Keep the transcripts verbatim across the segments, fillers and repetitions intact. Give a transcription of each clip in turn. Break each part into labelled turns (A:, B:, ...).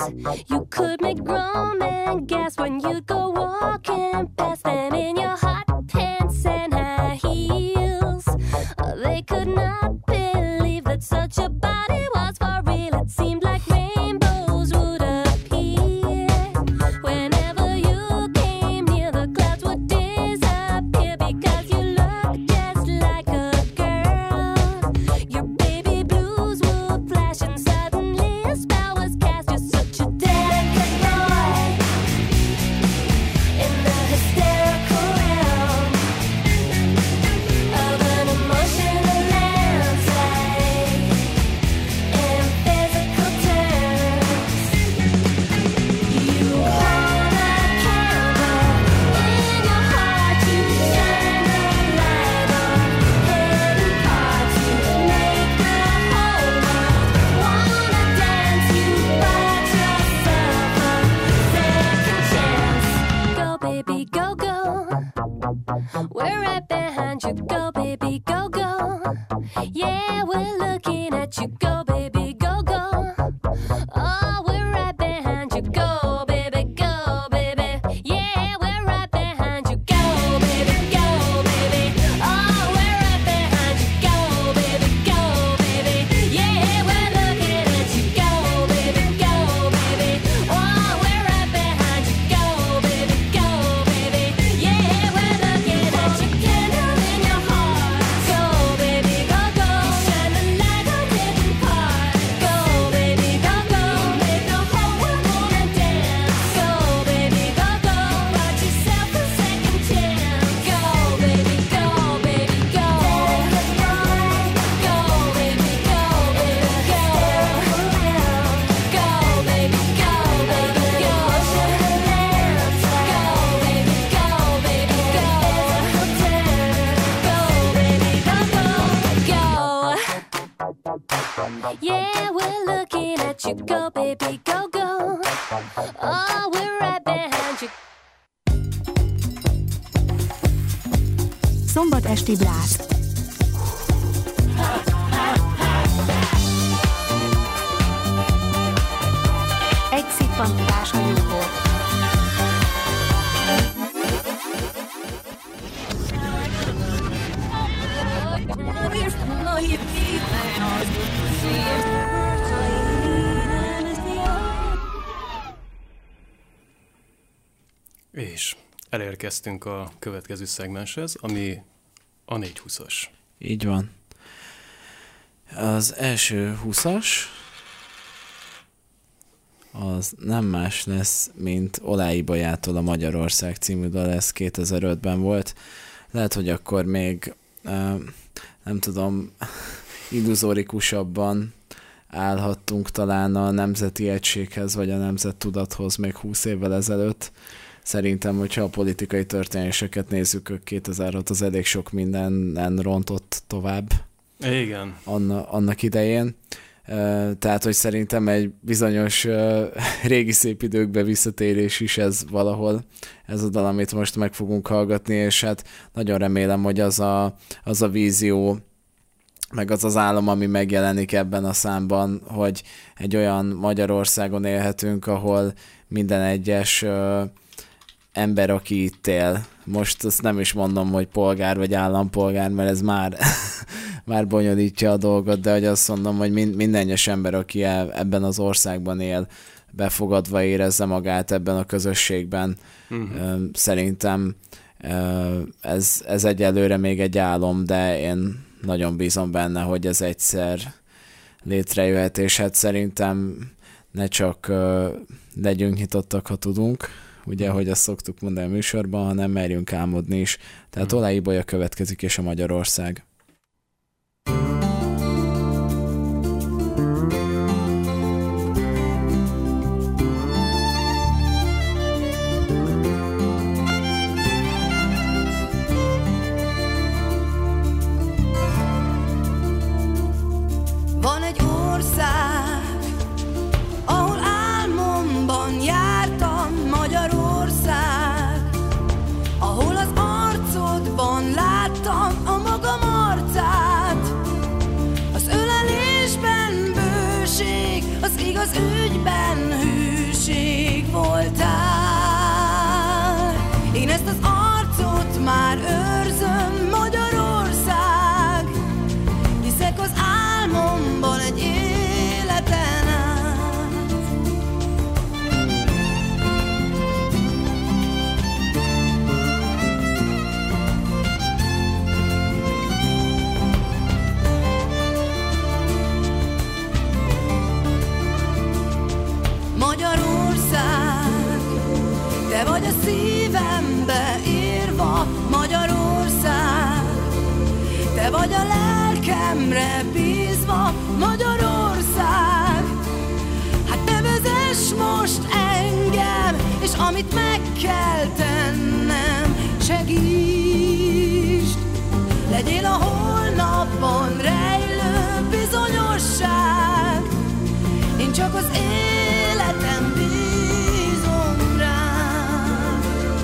A: You could make grown men gasp when you'd go walking past them in your hot pants and high heels. They could not believe that such a body was for real. It seemed like rainbows would appear whenever you came near. The clouds would disappear because you looked just like a girl. Your baby blues would flash and suddenly a spell was cast. You're such a delicate boy in the hysterical realm of an emotional landslide in physical terms. You hold a candle in your heart, you shine the light on hidden parts. You make the whole world wanna dance. You bought yourself a second chance. Go baby, go go. We're right behind you. Go baby, go go. Yeah, we're looking at you. Go baby, go go. Oh, we're right behind you. Go baby, go baby. Yeah, we're right behind you. Go baby, go baby. Oh, we're right behind you. Go baby, go baby. Yeah, we're looking at you. Go baby, go baby. Oh, we're right behind you. Go baby, go baby. Yeah, we're looking at you. Candle in your heart. Go baby, go go. Shine the light on hidden parts. Go baby, go go. Make the whole world wanna dance. Go baby, go go. Bought yourself a second chance. Go baby, go baby, go. Go baby, go baby, go. Go baby, go baby, go. Go baby, go baby, go. Go baby, go go, go. Yeah, we're looking at you. Go baby, go go. Oh, we're right behind you.
B: Szombat esti bláz. Egy szippantás a jóból.
C: És elérkeztünk a következő szegmenshez, ami a négy húszas.
D: Így van. Az első húszas az nem más lesz, mint Olái Bajától a Magyarország című dal, ez kétezer-ötben volt. Lehet, hogy akkor még nem tudom, illuzórikusabban állhattunk talán a Nemzeti Egységhez, vagy a Nemzettudathoz még húsz évvel ezelőtt. Szerintem, hogyha a politikai történéseket nézzük, kétezer-hat az elég sok mindenen rontott tovább.
C: Igen.
D: Anna, annak idején. Tehát, hogy szerintem egy bizonyos régi szép időkbe visszatérés is ez valahol, ez a dal, amit most meg fogunk hallgatni, és hát nagyon remélem, hogy az a, az a vízió, meg az az álom, ami megjelenik ebben a számban, hogy egy olyan Magyarországon élhetünk, ahol minden egyes ö, ember, aki itt él, most azt nem is mondom, hogy polgár vagy állampolgár, mert ez már, már bonyolítja a dolgot, de hogy azt mondom, hogy minden egyes ember, aki ebben az országban él, befogadva érezze magát ebben a közösségben. Uh-huh. Szerintem ez, ez egyelőre még egy álom, de én nagyon bízom benne, hogy ez egyszer létrejöhet, és hát szerintem ne csak legyünk nyitottak, ha tudunk, ugye, hogy azt szoktuk mondani a műsorban, hanem merjünk álmodni is. Tehát uh-huh. Olái Bolya következik, és a Magyarország.
E: Van egy ország, ahol álmomban jártam, Magyarország, ahol az arcodban láttam a magam arcát. Az ölelésben bőség, az igaz ügyben hű, dicsőség voltál. Én ezt az arcot már őrzöm, Magyarország. Hiszek az álmomban egy életen át. Magyarország, te vagy a szívembe írva, Magyarország, te vagy a lelkemre bízva, Magyarország. Hát te vezess most engem, és amit meg kell tennem, segítsd. Legyél a holnapban rejlő bizonyosság, én csak az életem bízom rád.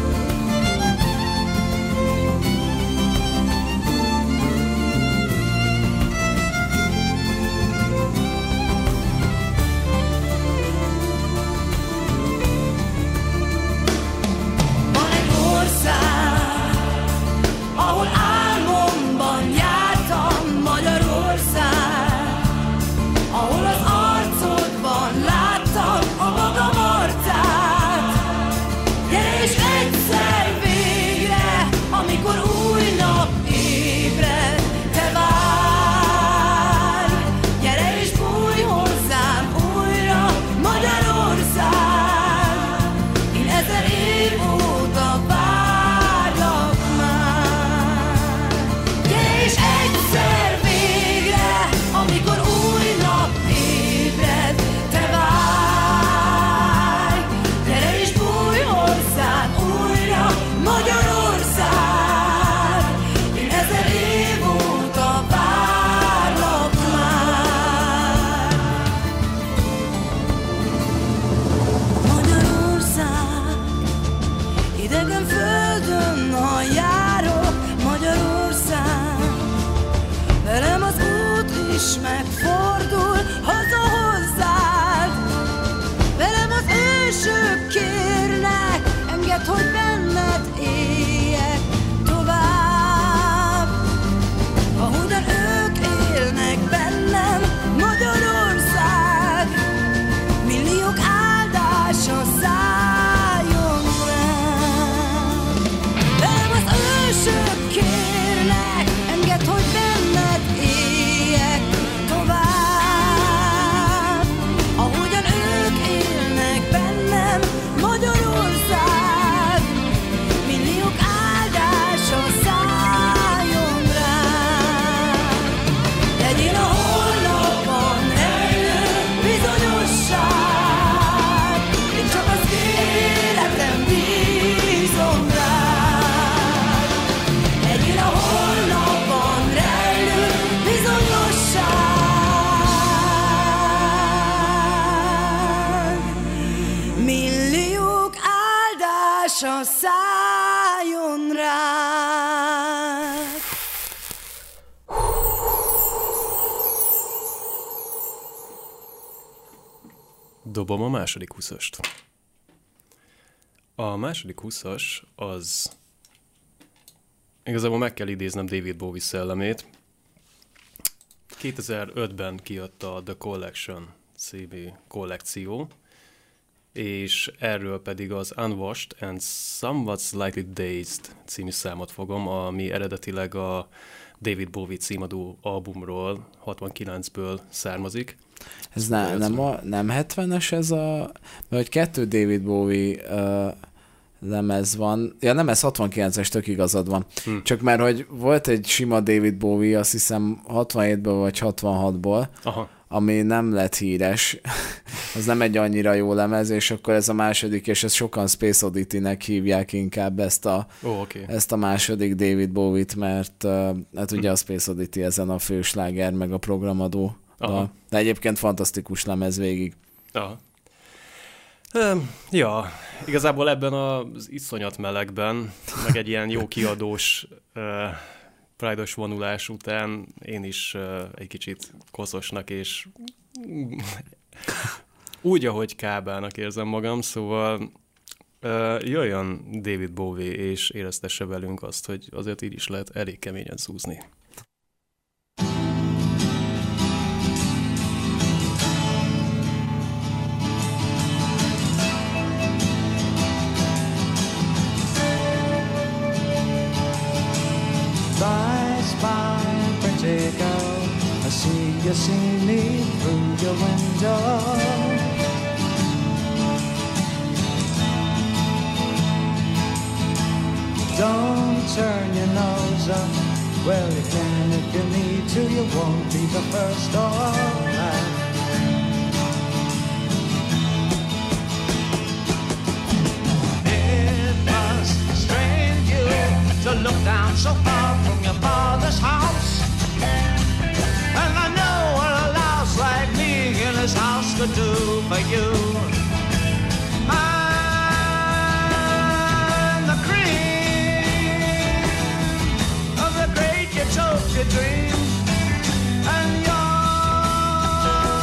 E: Van egy ország, ahol álmomban jártam, Magyarország, ahol az arcodban láttam a magam arcát. Gyere és egyszer végre, amikor új nap ébred, te várj. Gyere és bújj hozzám újra, Magyarország. Én ezer év óta várlak már. Gyere és egyszer végre, amikor új nap ébred, te várj. Gyere és bújj hozzám újra, Magyarország. Én ezer év óta várlak már. Magyarország, idegen földön, ha járok, Magyarország, velem az út is megfordul haza hozzád. Velem az ősök kérnek, engedd, hogy benned éljek tovább. Ahogyan ők élnek bennem, Magyarország, milliók áldása szálljon rám. Velem az ősök kérnek, engedd, hogy benned éljek tovább. Ahogyan ők élnek bennem, Magyarország, milliók áldása szálljon rám. Legyél a holnapban rejlő bizonyosság, én csak az életem bízom rád. Legyél a holnapban rejlő bizonyosság, milliók áldása szálljon rád.
C: Dobom a második huszast. A második huszas az... Igazából meg kell idéznem David Bowie szellemét. kétezer-ötben kijött a The Collection című kollekció, és erről pedig az Unwashed and Somewhat Slightly Dazed című számot fogom, ami eredetileg a David Bowie címadó albumról hatvankilencből származik.
D: Ez ne, nem, a, nem hetvenes ez a... Mert hogy kettő David Bowie uh, lemez van. Ja nem, ez hatvankilences, tök igazad van. Hm. Csak mert hogy volt egy sima David Bowie, azt hiszem hatvanhétből vagy hatvanhatból, aha, ami nem lett híres. Az nem egy annyira jó lemez, és akkor ez a második, és ezt sokan Space Oddity-nek hívják inkább ezt a,
C: oh, okay.
D: ezt a második David Bowie-t, mert uh, hát ugye a Space Oddity ezen a fősláger, meg a programadó.
C: Aha.
D: De egyébként fantasztikus lemez végig.
C: Aha. Um, ja, igazából ebben az iszonyat melegben, meg egy ilyen jó kiadós uh, Pride-os vonulás után én is uh, egy kicsit koszosnak és úgy, ahogy kábának érzem magam, szóval uh, jöjjön David Bowie, és éreztesse velünk azt, hogy azért így is lehet elég keményen szúzni.
F: Spy, spy, pretty girl, I see you see me through your window. Don't turn your nose up, well you can if you need to, you won't be the first or last. It must strain you to look down so far from your father's house. And I know what a louse like me in his house could do for you. I'm the cream of the great utopia dream, and you're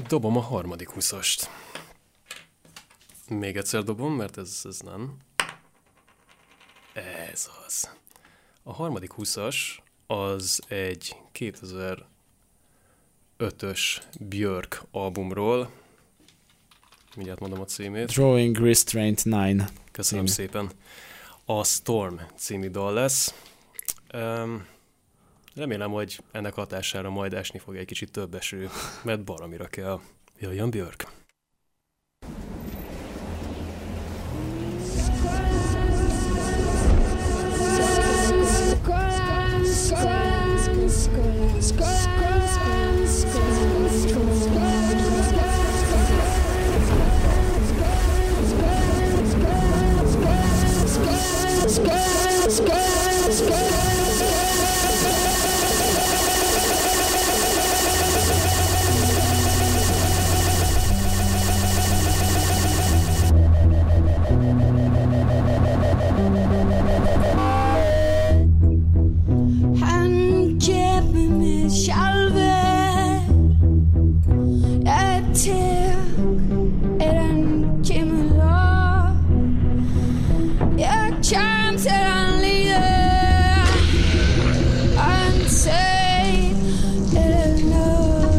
C: Dobom a harmadik húszast. Még egyszer dobom, mert ez, ez nem. Ez az. A harmadik húszas az egy kétezer-ötös Björk albumról. Mindjárt mondom a címét.
D: Drawing Restraint kilenc.
C: Köszönöm
D: című.
C: szépen. A Storm című dal lesz. Um, remélem, hogy ennek hatására majd esni fog egy kicsit több eső, mert baromira kell. Jöjjön Björk!
A: Han kæmper med sjálve. Jeg til, at han kæmper lov. Jeg kæmper til han lider. Og han siger, at det er noget.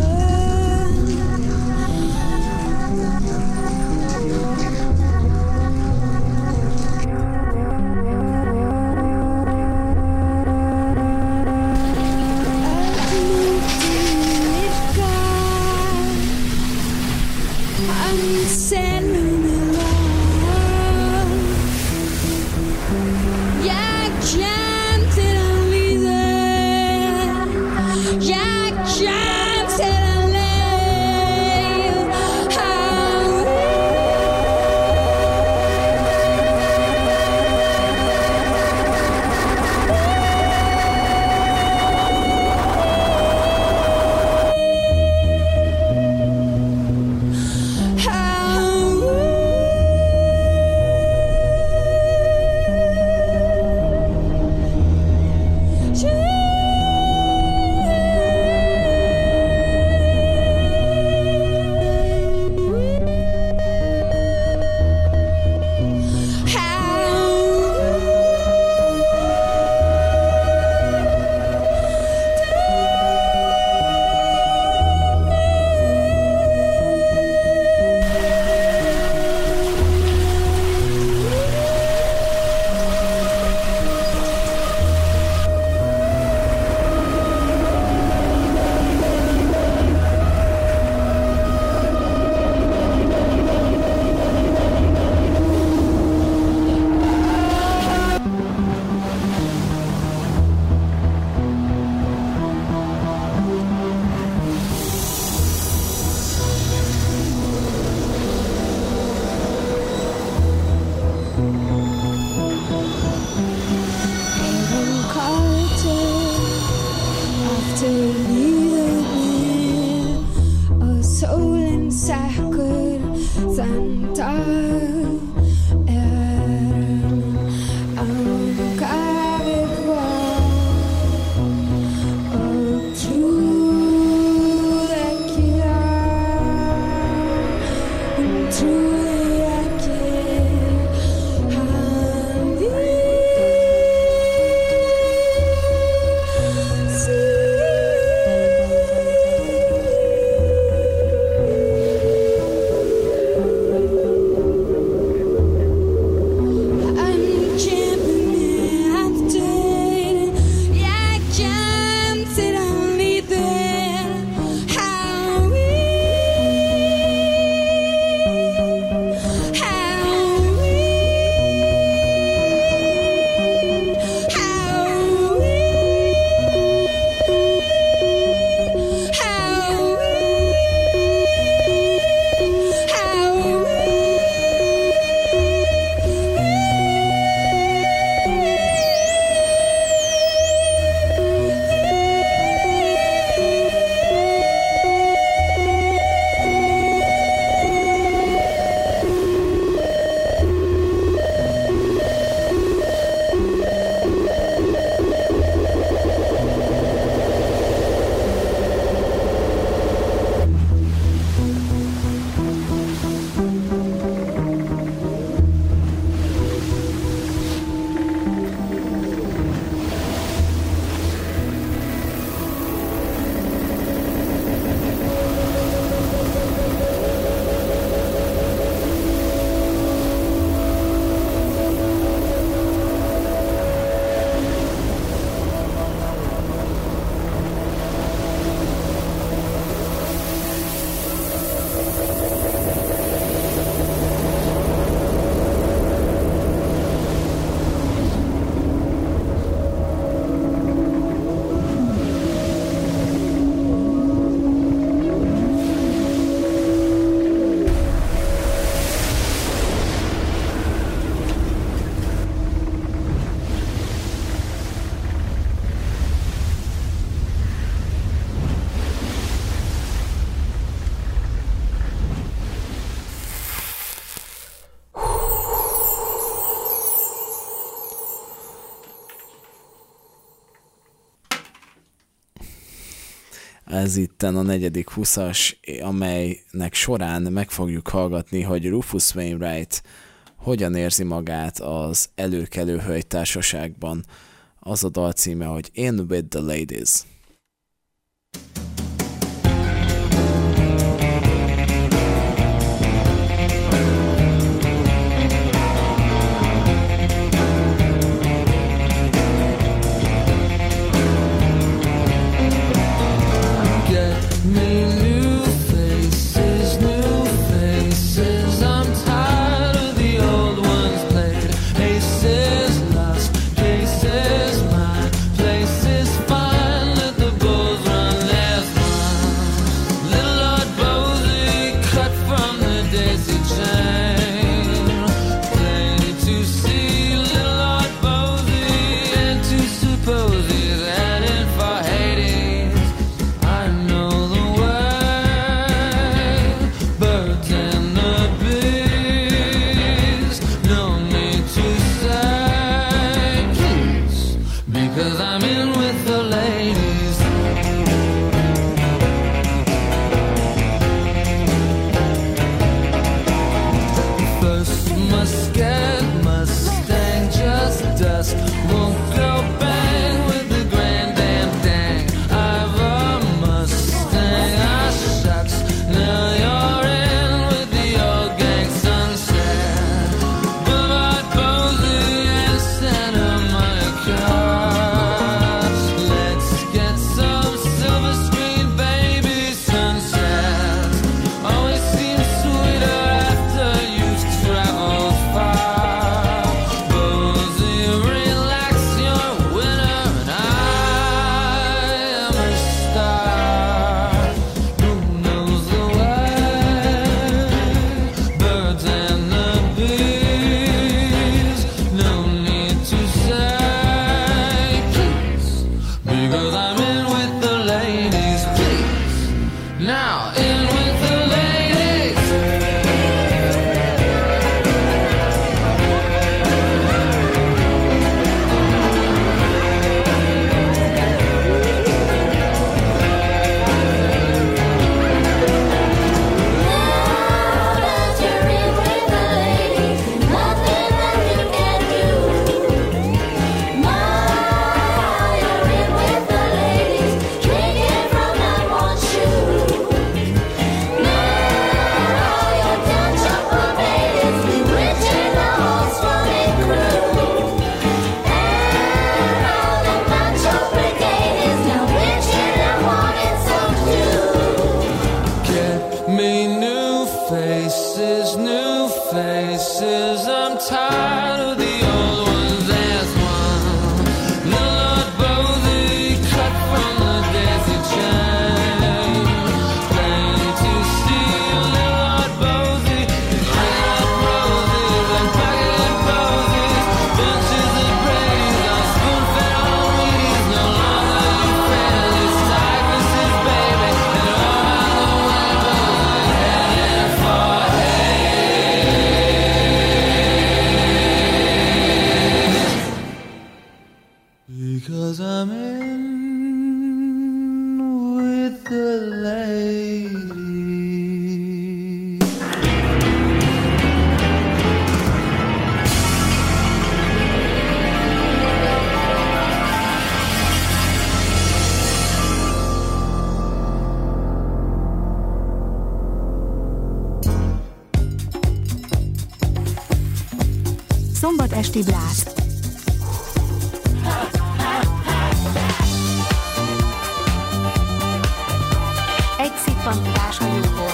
A: Truly I care.
D: Ez itten a negyedik huszas, amelynek során meg fogjuk hallgatni, hogy Rufus Wainwright hogyan érzi magát az előkelő hölgy társaságban. Az a dal címe, hogy In With The Ladies.
B: Szombat esti blászt. Egy szippantás a jóból.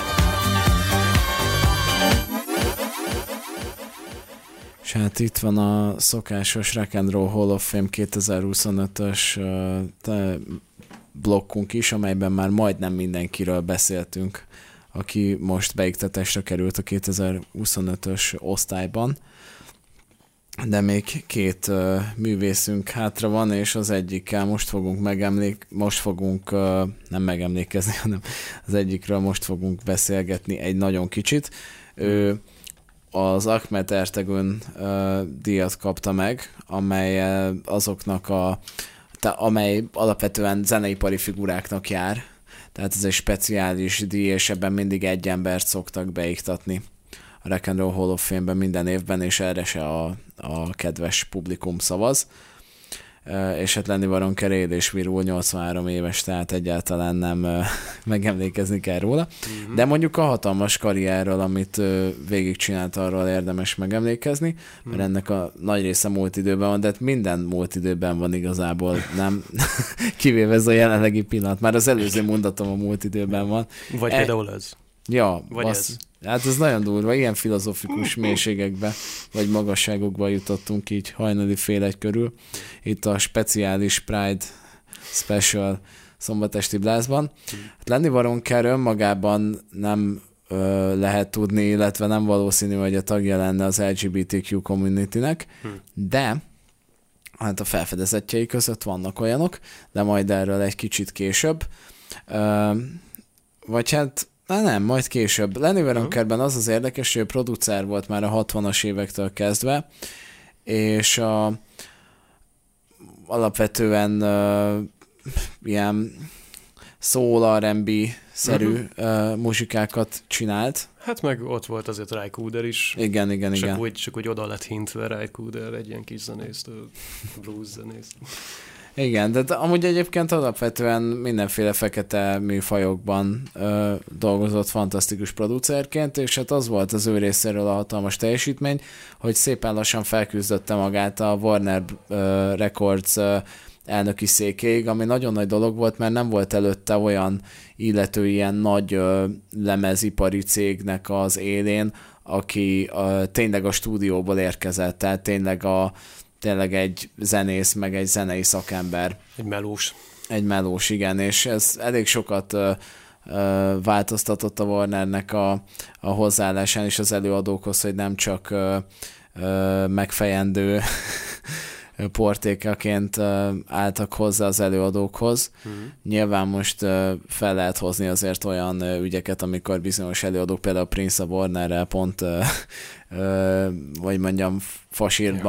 D: És hát itt van a szokásos Rock and Roll Hall of Fame kétezer-huszonötös uh, blokkunk is, amelyben már majdnem mindenkiről beszéltünk, aki most beiktatásra került a kétezer-huszonötös osztályban. De még két uh, művészünk hátra van, és az egyikkel most fogunk megemlék, most fogunk uh, nem megemlékezni, hanem az egyikről most fogunk beszélgetni egy nagyon kicsit. Ő az Ahmet Ertegün uh, díjat kapta meg, amely azoknak a, te, amely alapvetően zeneipari figuráknak jár. tehát ez egy speciális díj, és ebben mindig egy embert szoktak beiktatni a Rock and Roll Hall of Fame-ben minden évben, és erre se a, a kedves publikum szavaz. Uh, és hát Lenny Waronker él és virul, nyolcvanhárom éves, tehát egyáltalán nem uh, megemlékezni kell róla. Mm-hmm. De mondjuk a hatalmas karrierről, amit uh, végigcsinált, arról érdemes megemlékezni, mm. mert ennek a nagy része múlt időben van, de hát minden múlt időben van igazából, nem kivéve ez a jelenlegi pillanat. Már az előző mondatom a múlt időben van.
C: Vagy e- például ez.
D: Ja,
C: vagy
D: bassz,
C: ez.
D: Hát ez nagyon durva, ilyen filozofikus mélységekbe, vagy magasságokba jutottunk így hajnali fél egy körül. Itt a speciális Pride Special szombatesti blázban. Hát Lenny Waronker önmagában nem ö, lehet tudni, illetve nem valószínű, hogy a tagja lenne az el gé bé té kú communitynek, de hát a felfedezettjei között vannak olyanok, de majd erről egy kicsit később. Ö, vagy hát Na nem, majd később. Lenny Waronkerben az az érdekes, hogy producer volt már a hatvanas évektől kezdve, és a, alapvetően uh, ilyen soul er and bé-szerű uh-huh. uh, muzsikákat csinált.
C: Hát meg ott volt azért Ry Cooder is.
D: Igen, igen,
C: csak
D: igen.
C: Úgy, csak úgy oda lett hintve Ry Cooder, egy ilyen kis zenész, blues zenész.
D: Igen, de amúgy egyébként alapvetően mindenféle fekete műfajokban ö, dolgozott fantasztikus producerként, és hát az volt az ő részéről a hatalmas teljesítmény, hogy szépen lassan felküzdötte magát a Warner ö, Records ö, elnöki székéig, ami nagyon nagy dolog volt, mert nem volt előtte olyan illető ilyen nagy ö, lemezipari cégnek az élén, aki ö, tényleg a stúdióból érkezett, tehát tényleg a tényleg egy zenész, meg egy zenei szakember.
C: Egy melós.
D: Egy melós, igen, és ez elég sokat ö, ö, változtatott a Warnernek a, a hozzáállásán és az előadókhoz, hogy nem csak ö, ö, megfejendő portékaként ö, álltak hozzá az előadókhoz. Uh-huh. Nyilván most ö, fel lehet hozni azért olyan ö, ügyeket, amikor bizonyos előadók, például Prince a Warnerrel pont ö, ö, vagy mondjam fasírban